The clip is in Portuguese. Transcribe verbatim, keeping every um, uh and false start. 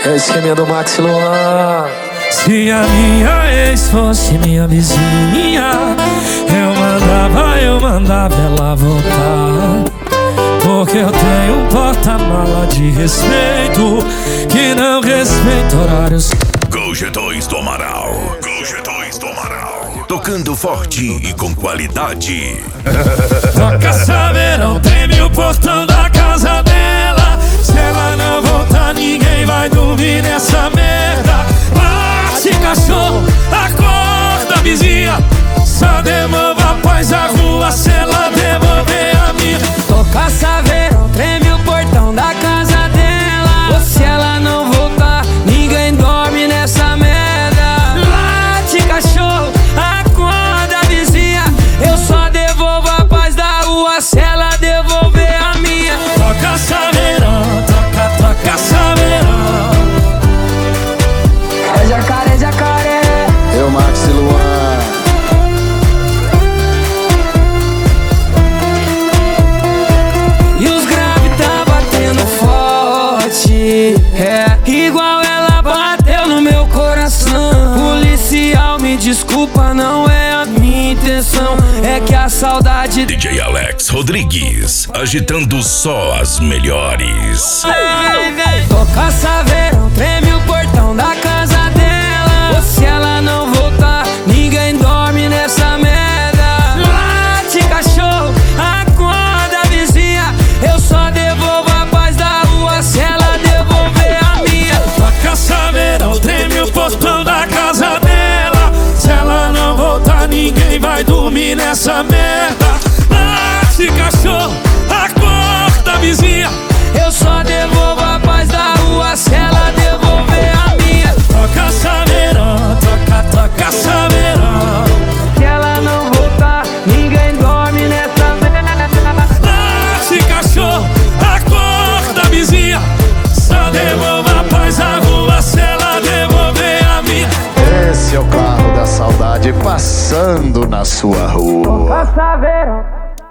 É o esqueminha do Max Luan. Se a minha ex fosse minha vizinha, eu mandava, eu mandava ela voltar. Porque eu tenho um porta-mala de respeito que não respeita horários. Gol G dois do Amaral. Gol G dois do Amaral. Tocando forte e com qualidade. Toca saberão, treme o portão da casa dela. Se ela não voltar, ninguém vai dormir nessa merda. Bate cachorro, acorda vizinha. Só devolva a paz à rua se ela devolver a minha. Toca saberão, treme o portão da casa dela. Ou se ela não voltar, ninguém dorme nessa merda. Late cachorro, acorda vizinha. Eu só devolvo a paz da rua se ela devolver a minha. Toca saberão, toca, toca saberão. É jacaré, jacaré. Eu, Max Luan. E os grave tá batendo forte, é igual ela bateu no meu coração. Policial, me desculpa, não é a minha intenção. É que a saudade D J Alex Rodrigues, agitando só as melhores. Toca saberão, treme o portão da casa dela. Ou se ela não voltar, ninguém dorme nessa merda. Late cachorro, acorda vizinha. Eu só devolvo a paz da rua se ela devolver a minha. Toca saberão, treme o portão da casa dela. Se ela não voltar, ninguém vai dormir nessa merda. Late cachorro, acorda vizinha. Eu só devolvo a paz da rua se ela devolver a minha. Toca saberão, toca, toca saberão. Se ela não voltar, ninguém dorme nessa merda. Late cachorro, acorda vizinha. Só devolva a paz à rua se ela devolver a minha. Esse é o carro da saudade passando na sua rua. Toca saberão.